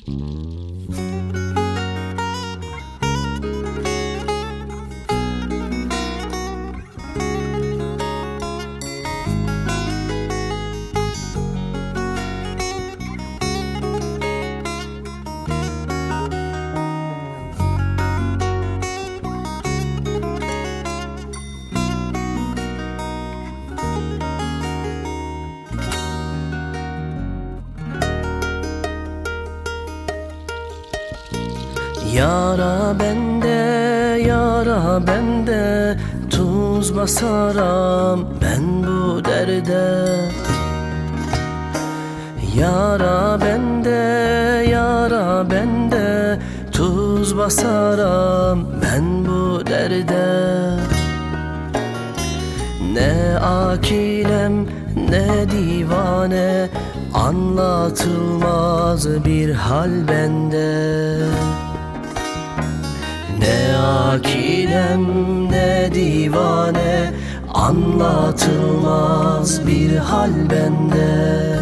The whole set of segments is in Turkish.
Yara bende, yara bende, tuz basaram ben bu derde. Yara bende, yara bende, tuz basaram ben bu derde. Ne akilem ne divane, anlatılmaz bir hal bende. Ne akilem ne divane, anlatılmaz bir hal bende.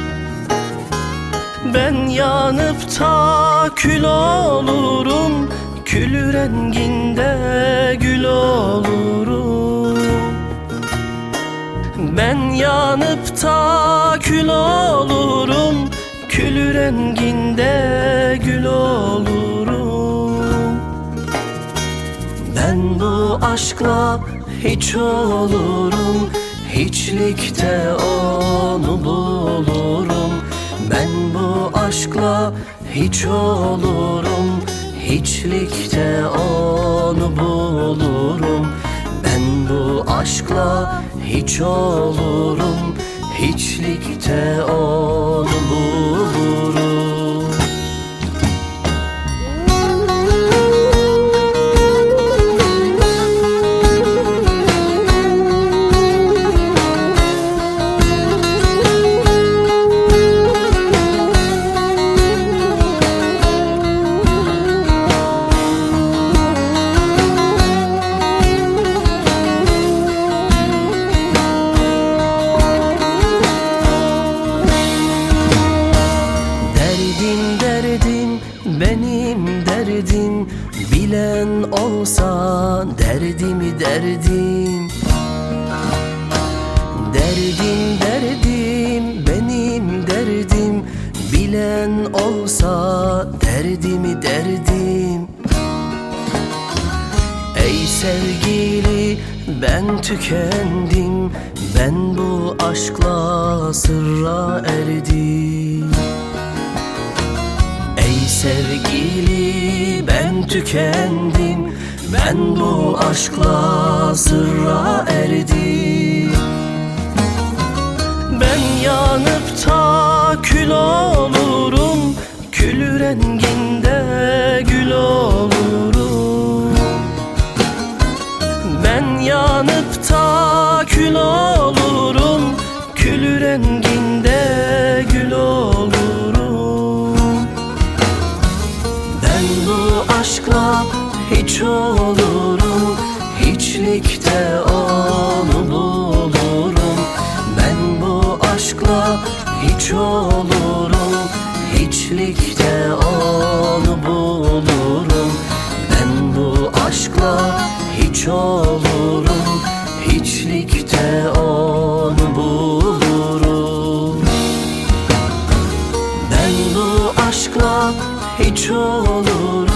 Ben yanıp da kül olurum, kül renginde gül olurum. Ben yanıp da kül olurum, kül renginde gül olurum. Ben bu aşkla hiç olurum, hiçlikte onu bulurum. Ben bu aşkla hiç olurum, hiçlikte onu bulurum. Ben bu aşkla hiç olurum, hiçlikte onu bulurum. Benim derdim, bilen olsa derdimi derdim. Derdim derdim, benim derdim, bilen olsa derdimi derdim. Ey sevgili ben tükendim, ben bu aşkla sırra erdim. Sevgili ben tükendim, ben bu aşkla sırra erdim. Ben yanıp da kül olurum, kül renginde gül olurum. Ben yanıp da kül olurum, kül renginde gül olurum. Ben bu aşkla hiç olurum, hiçlikte onu bulurum. Ben bu aşkla hiç olurum, hiçlikte onu bulurum. Ben bu aşkla hiç olurum, hiçlikte onu bulurum. Ben bu aşkla hiç olurum,